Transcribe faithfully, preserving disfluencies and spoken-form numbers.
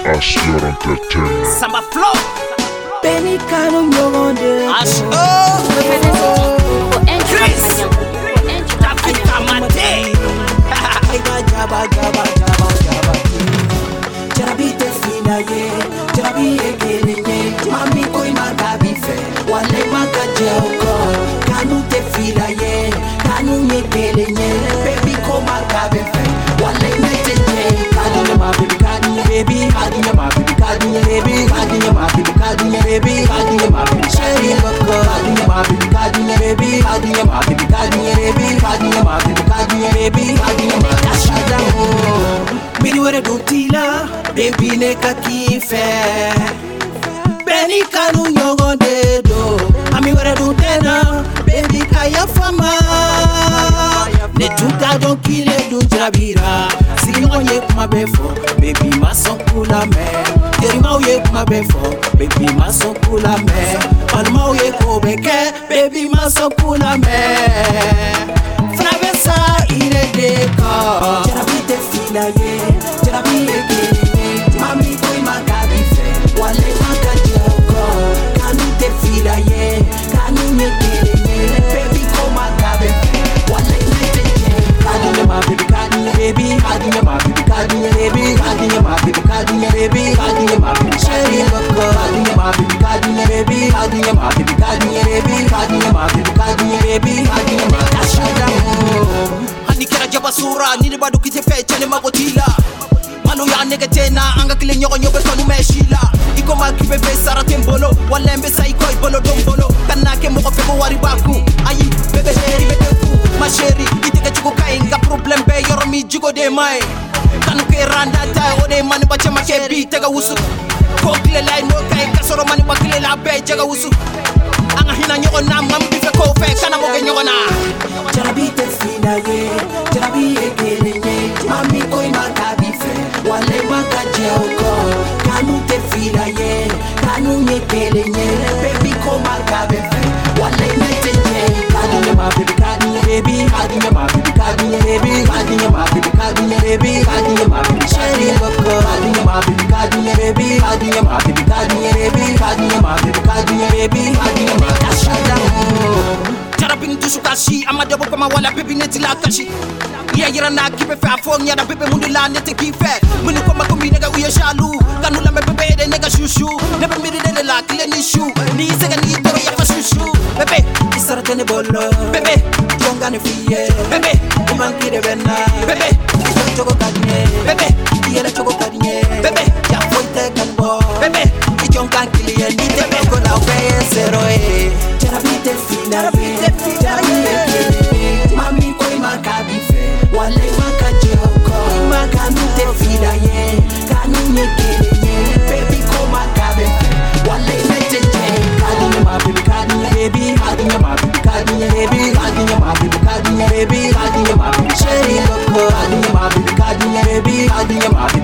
Ashley Entertainment. Samba flow. Benny Kanu Nyonde. Ashley. Chris. Africa Mate. Jaba jaba jaba jaba. Jarabi te fina ye, jarabi ekele ye. Mami koi magabi fe, wale magaje oko. Kanu te fina ye, kanu ekele ye. Baby ko magabi fe, wale mete ye. Kanu ye ma baby, kanu ye baby, kanu ye ma baby, kanu ye baby, kanu ye ma baby, kanu ye baby, kanu ye ma baby, sheri oko. Kanu ye ma baby, kanu ye baby, kanu ye ma baby, kanu ye baby, kanu ye ma baby, kanu ye baby, kanu ye ma ashada mo. Bini were dutila, baby ne kakife. Benny Kanu Nyonde do, ami were dutena, baby kaya fama. Ne tuta don kile dun jabira, si onye kuma befo, baby mason kula me. Teri mauye kuma befo, baby mason kula me. An mauye ko beke, baby mason kula me. Fravesa ire deka, jarabi te fila ye, jarabi ege, mami koi magabi fe, wale magaje oko. Kanu te fila ye, kanu ege ye, baby ko magabi fe, wale mete ye. Kanu ye ma baby, kanu ye baby, kanu ye ma baby, kanu ye baby, kanu ye ma baby, kanu ye baby, kanu ye ma baby, sheri oko. Kanu ye ma baby, kanu ye baby, kanu ye ma baby, kanu ye baby, kanu ye ma baby, kanu ye baby, kanu ye ma ashada mo. Hani kera jaba sura, nini bado kite fecha ne magotila. Manu ya nege tena, anga kile nyoko nyobe kanu meshila. Iko makipe be sara tembolo, walembe sa iko ibolo dombolo. Kanake moko febo wari baku, ayi bebe sheri bebe fu. Ma sheri, iteke chuko kainga problem be yoro mi jigo de mai. Kanu ke randa tai ode mani bache make bi tega wusu. Kokile lai no kai kasoro mani bakile la be jaga wusu. Anga hina nyoko na mambi fe ko fe kana moge nyoko na. Jarabi te fina ye, jarabi ekele ye. Mami koi magabi fe, wale magaje oko. Kanu te fina ye, kanu ekele ye. Baby ko magabi fe, wale mete ye. Kanu ye ma baby, kanu ye baby, kanu ye ma baby, kanu ye baby, kanu ye ma baby, kanu ye baby, kanu ye ma baby, sheri oko. Kanu ye ma baby, kanu ye baby, kanu ye ma baby, kanu ye baby, kanu ye ma baby, kanu ye baby, kanu ye ma ashada mo. Jarabin tusu kashi, ama debo kama wala baby neti la kashi. Iya yira na kipe fe afon ya da baby mundi la neti kife. Munu koma kumi nega uye shalu, kanu la me baby de nega shushu. Nebe miri de la kile ni shu, ni sega ni toro ya fa shushu. Bebe, Isara tene bolo, bebe, jonga ne fiye. bebe, Umanki de bena, bebe, iso chogo kadnye. bebe, Iyele chogo kadnye, bebe, ya foite kanbo. bebe. Ijonga kilie ni te beko na ufeye zero e. Jarabi te fina ye, jarabi ekele. Mami koi magabi fe, wale magaje oko. Kanu te fina ye, kanu ekele ye. Baby ko magabi fe, wale mete ye. Kanu ye ma baby, kanu ye baby, kanu ye ma baby, kanu ye baby, kanu ye ma baby, kanu ye baby, kanu ye ma baby, sheri oko. Kanu ye ma baby, kanu ye baby, kanu ye ma baby.